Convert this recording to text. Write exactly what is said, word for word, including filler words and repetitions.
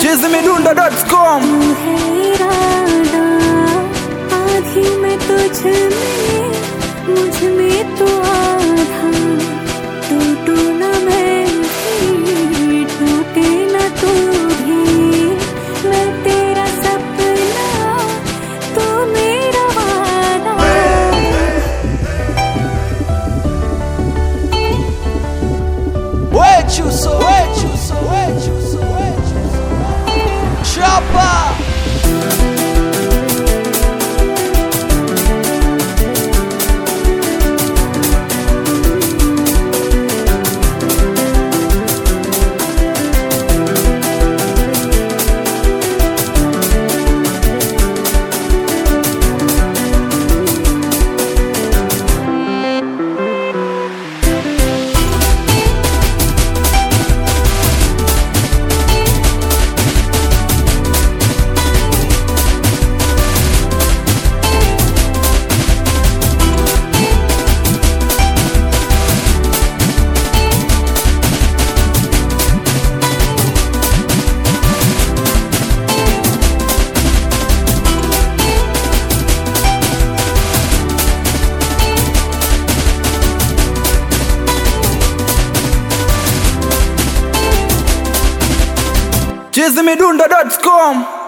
chizimidundo dot com। आधी मैं तुझ में, मुझ में तो आधा, टूटू न मैं भी, टूटे न तू भी। मैं तेरा सपना, तू मेरा वादा। Wechuso, wechuso, wechuso, wechuso. Chapa. chizimidundo dot com।